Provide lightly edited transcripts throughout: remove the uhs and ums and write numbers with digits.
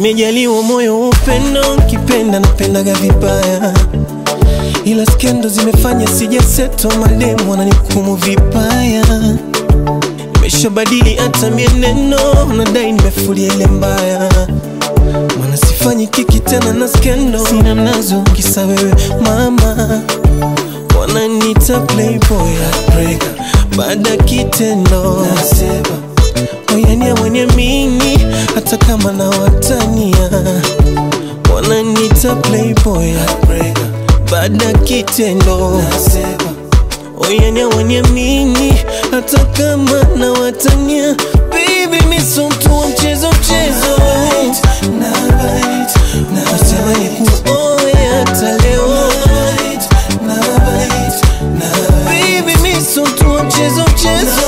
Nimejaliwa moyo upendo, kipenda napendaga vibaya, ila skendo zimefanya sijaseto, mademu wananihukumu vibaya. Nimeshabadili hata mienendo, nadai nimefulia ile mbaya, maana sifanyi kiki tena na skendo, sina mnazo kisa wewe mama. Wananiita playboy heartbreaker, baada kitendo nasema oyani ya mwenye mini, hata kama na watania. Wananiita playboy heartbreaker, baada kitendo nasema oyani ya mwenye mini, hata kama na watania. Baby miso mtu wa mchezo mchezo, nasema ni kuoe hata leo. Baby miso mtu wa mchezo mchezo,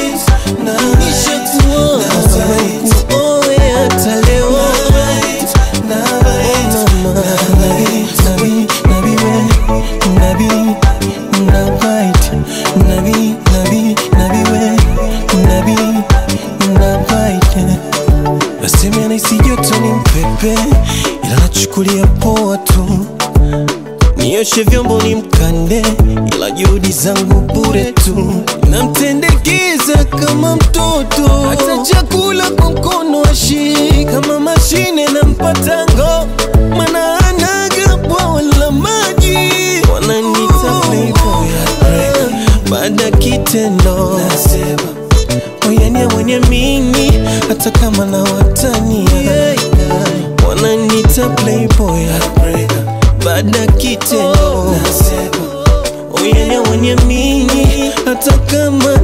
nasema ni kuoe hata leo. Nasema naisi joto ni mpepe, ila nachukulia poa tu. Nioshe vyombo ni mkande, ila juhudi zangu bure tu. Namtendekeza kama mtoto, hata chakula kwa mkono ashiki. Kama mashine nampata ngo, maana anaga bwawa la maji. Wananiita playboy heartbreaker, baada kitendo nasema oyani ya mwenye mini, hata kama na watania. Wananiita playboy heartbreaker, baada kitendo nasema oyani ya mwenye mini, hata kama